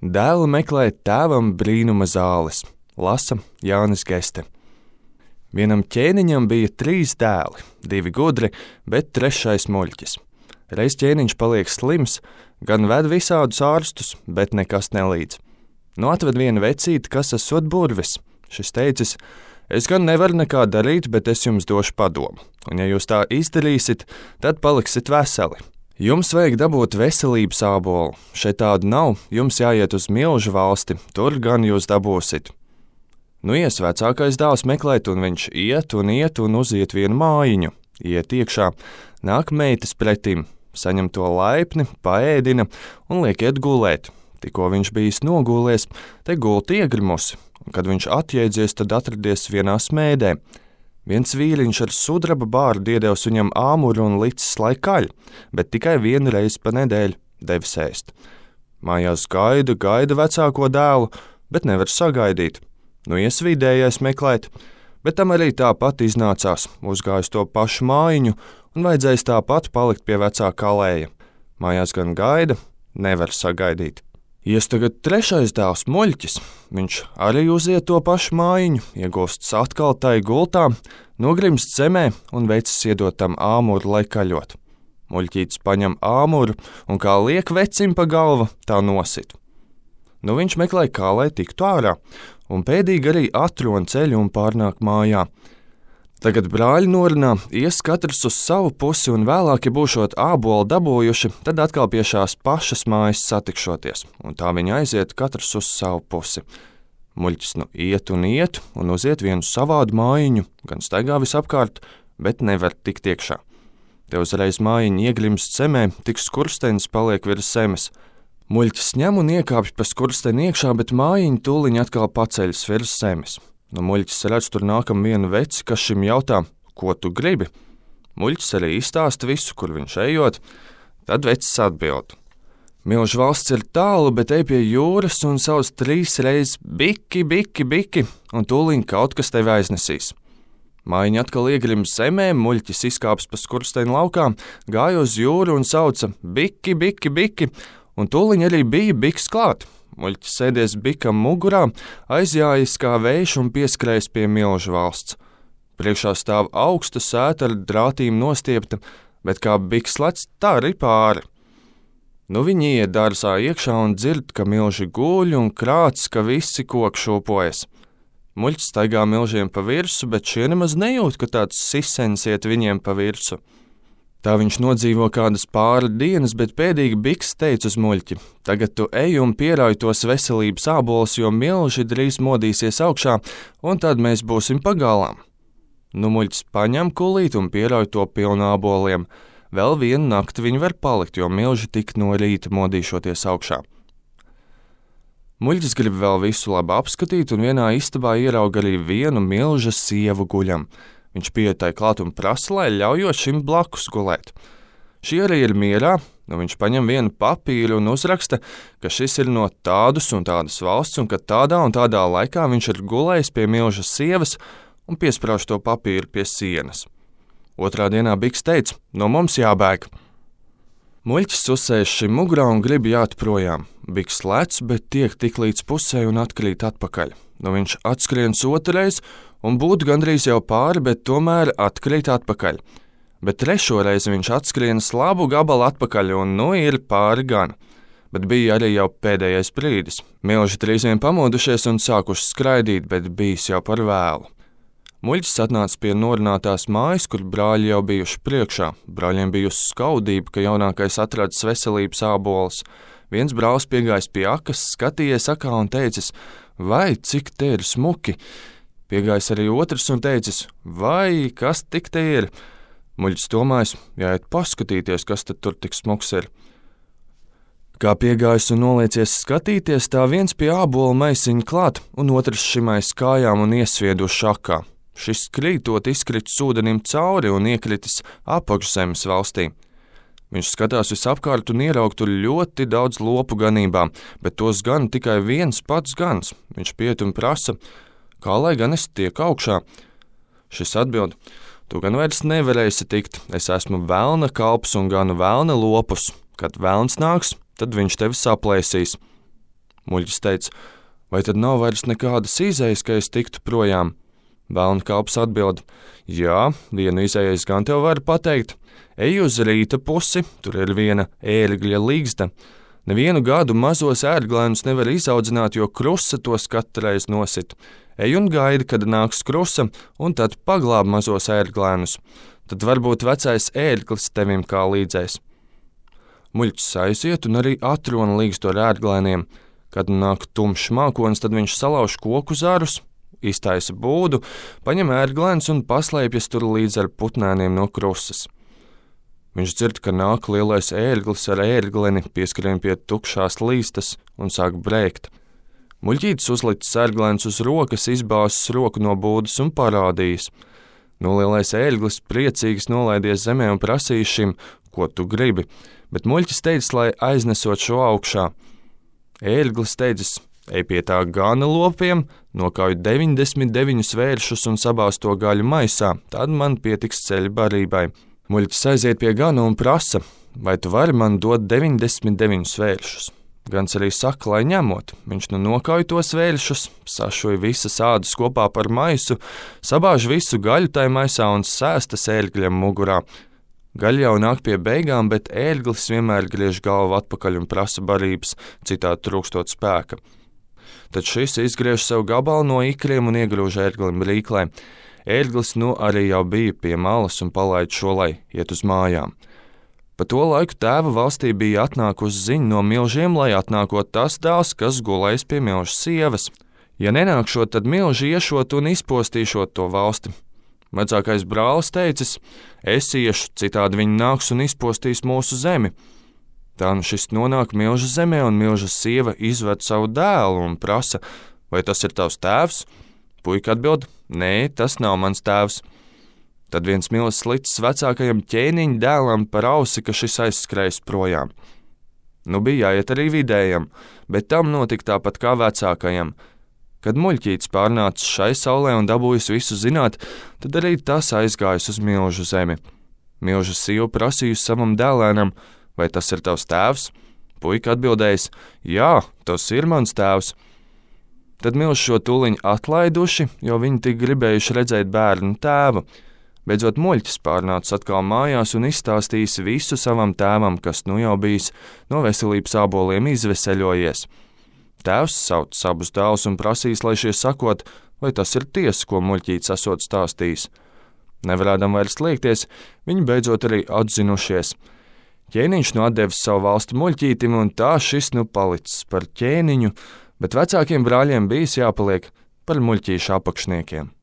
Dēlu meklē tēvam brīnuma zāles, lasa Jānis Geste. Vienam ķēniņam bija 3 dēli, 2 gudri, bet 3. muļķis. Reiz ķēniņš paliek slims, gan ved visādus ārstus, bet nekas nelīdz. Atved vienu vecīti, kas esot burvis. Šis teicis: es gan nevaru nekā darīt, bet es jums došu padomu, un ja jūs tā izdarīsit, tad paliksit veseli. Jums vajag dabūt veselības ābolu, šeit tādu nav, jums jāiet uz milžu valsti, tur gan jūs dabūsit. Ies vecākais dēls meklēt, un viņš iet un uziet vienu mājiņu, iet iekšā, nāk meitas pretim, saņem to laipni, paēdina un liek iet gulēt. Tikko viņš bijis nogulēs, te gulti iegrimusi, un kad viņš atjēdzies, tad atradies vienā smēdē. Viens vīriņš ar sudraba bārdu iedevis viņam āmuru un licis, lai kaļ, bet tikai 1 reizi pa nedēļu devis ēst. Mājās gaida vecāko dēlu, bet nevar sagaidīt. Ies vidējais meklēt, bet tam arī tāpat iznācās, uzgājis to pašu mājiņu un vajadzēs tāpat palikt pie vecākā lēja. Mājās gan gaida, nevar sagaidīt. Ies tagad 3. dēls muļķis, viņš arī uziet to pašu mājiņu, iegūsts atkal tai gultā, nogrimst zemē un veicis iedot tam āmuru, lai kaļot. Muļķītis paņem āmuru un kā liek vecim pa galvu, tā nosit. Viņš meklē, kā lai tiktu ārā, un pēdīgi arī atrod ceļu un pārnāk mājā. Tagad brāļi norunā, ies katrs uz savu pusi, un vēlāk, ja būšot ābolu dabūjuši, tad atkal pie šās pašas mājas satikšoties, un tā viņi aiziet katrs uz savu pusi. Muļķis iet un uziet vienu savādu mājiņu, gan staigā visapkārt, bet nevar tikt iekšā. Te uzreiz mājiņa iegrimst zemē, tik skurstenis paliek virs zemes. Muļķis ņem un iekāpj pa skursteni iekšā, bet mājiņa tūliņ atkal paceļas virs zemes. Muļķis redz tur nākam vienu veci, kas šim jautā: ko tu gribi? Muļķis arī izstāsta visu, kur viņš ejot, tad vecis atbild: milžu valsts ir tālu, bet ej pie jūras un sauc 3 reizes biki, biki, biki, un tūliņ kaut kas tevi aiznesīs. Mājiņa atkal iegrims zemē, muļķis izkāps pa skursteņa laukā, gāja uz jūru un sauca biki, biki, biki, un tūliņ arī bija biks klāt. Muļķis sēdies bikam mugurā, aizjājis kā vējš un pieskrējis pie milžu valsts. Priekšā stāv augsta sēta ar drātīm nostiepta, bet kā biks lec, tā arī pāri. Viņi iet dārzā iekšā un dzird, ka milži guļ un krāc, ka visi koki šūpojas. Muļķis staigā milžiem pa virsu, bet šie nemaz nejūt, ka tāds sisens iet viņiem pa virsu. Tā viņš nodzīvo kādas pāri dienas, bet pēdīgi biks teica uz muļķi: tagad tu ej un pierauj tos veselības ābolus, jo milži drīz modīsies augšā, un tad mēs būsim pagalām. Muļķis paņem kulīt un pierauj to pilnu āboliem. Vēl 1 nakti viņi var palikt, jo milži tik no rīta modīšoties augšā. Muļķis grib vēl visu labi apskatīt, un vienā istabā ierauga arī vienu milža sievu guļam. Viņš pieiet tai klāt un prasa, lai ļaujot šim blakus gulēt. Šī arī ir mierā, viņš paņem vienu papīru un uzraksta, ka šis ir no tādas un tādas valsts, un ka tādā un tādā laikā viņš ir gulējis pie milža sievas un piesprauž to papīru pie sienas. Otrā dienā biks teica: no mums jābēg. Muļķis uzsēž šim mugurā un grib jāt projām. Biks lec, bet tiek tik līdz pusē un atkrīt atpakaļ. Viņš atskriens otrais un būtu gandrīz jau pāri, bet tomēr atkrīt atpakaļ. Bet 3. reizi viņš atskrienas labu gabalu atpakaļ un ir pāri gan. Bet bija arī jau pēdējais brīdis. Milži drīz vien pamodušies un sākuši skraidīt, bet bijis jau par vēlu. Muļķis atnāca pie norunātās mājas, kur brāļi jau bijuši priekšā. Brāļiem bijusi skaudība, ka jaunākais atradis veselības ābolus. Viens brālis piegājis pie akas, skatījies akā un teicis: vai, cik te ir smuki! Piegājis arī otrs un teicis: vai, kas tik te ir! Muļķis domājis: jāiet paskatīties, kas tad tur tik smuks ir. Kā piegājis un noliecies skatīties, tā viens pie ābolu maisiņa klāt, un otrs šim aiz kājām un iesvied uz šakā. Šis krītot izkritis ūdenim cauri un iekritis apakšzemes valstī. Viņš skatās visapkārt un ieraug tur ļoti daudz lopu ganībā, bet tos gan tikai viens pats gans. Viņš pieiet un prasa: kā lai gan es tieku augšā? Šis atbild: tu gan vairs nevarēsi tikt, es esmu velna kalps un ganu velna lopus. Kad velns nāks, tad viņš tevi saplēsīs. Muļķis teica: vai tad nav vairs nekādas izejas, ka es tiktu projām? Velna kalps atbild: jā, vienu izējas gan tev var pateikt. Ej uz rīta pusi, tur ir viena ērgļa līgsta. Nevienu gadu mazos ērglēnus nevar izaudzināt, jo krusa tos katreiz nosit. Ej un gaidi, kad nāks krusa, un tad paglāb mazos ērglēnus. Tad varbūt vecais ērglis tevim kā līdzēs. Muļķis aiziet un arī atrona līgstu ar ērglēniem. Kad nāk tumšs mākonis, tad viņš salauž koku zarus, iztaisa būdu, paņem ērglēnus un paslēpjas tur līdz ar putnēniem no krusas. Viņš dzird, ka nāk lielais ērglis ar ērgleni, pieskrien pie tukšās līstas un sāk brēkt. Muļķītis uzlicis ērglēnus uz rokas, izbāzis roku no būdas un parādījis. Lielais ērglis priecīgs nolaidies zemē un prasījis šim: ko tu gribi, bet muļķis teica, lai aiznesot šo augšā. Ērglis teicis: ej pie tā gana lopiem, nokauj 99 vēršus un sabāz to gaļu maisā, tad man pietiks ceļa barībai. Muļķis aiziet pie gana un prasa: vai tu vari man dot 99 vēršus? Gans arī saka, lai ņemot. Viņš nokauj tos vēršus, sašuj visas ādas kopā par maisu, sabāž visu gaļu tai maisā un sēstas ērgļam mugurā. Gaļa jau nāk pie beigām, bet ērglis vienmēr griež galvu atpakaļ un prasa barības, citādi trūkstot spēka. Tad šis izgriež sev gabalu no ikriem un iegrūž ērglim rīklē. Ērglis arī jau bija pie malas un palaid šo, lai iet uz mājām. Pa to laiku tēva valstī bija atnākusi ziņa no milžiem, lai atnākot tas dēls, kas gulējis pie milža sievas. Ja nenākšot, tad milži iešot un izpostīšot to valsti. Vecākais brālis teicis: es iešu, citādi viņi nāks un izpostīs mūsu zemi. Tā šis nonāk milža zemē, un milža sieva izved savu dēlu un prasa: vai tas ir tavs tēvs? Puika atbild: nē, tas nav mans tēvs. Tad viens milzis licis vecākajam ķēniņa dēlam par ausi, ka šis aizskrējis projām. Bija jāiet arī vidējam, bet tam notika tāpat kā vecākajam. Kad muļķītis pārnācis šai saulē un dabūjis visu zināt, tad arī tas aizgājis uz milžu zemi. Milža sieva prasījusi savam dēlēnam: vai tas ir tavs tēvs? Puika atbildējis: jā, tas ir mans tēvs. Tad milži šo tūliņu atlaiduši, jo viņi tik gribējuši redzēt bērnu tēvu. Beidzot muļķis pārnācis atkal mājās un izstāstījis visu savam tēvam, kas jau bijis no veselības āboliem izveseļojies. Tēvs sauc abus dēlus un prasīs, lai šie sakot, vai tas ir tiesa, ko muļķītis esot stāstījis. Nevarēdam vairs liekties, viņi beidzot arī atzinušies. Ķēniņš atdevis savu valsti muļķītim, un tā šis palicis par ķēniņu, bet vecākiem brāļiem bijis jāpaliek par muļķīšu apakšniekiem.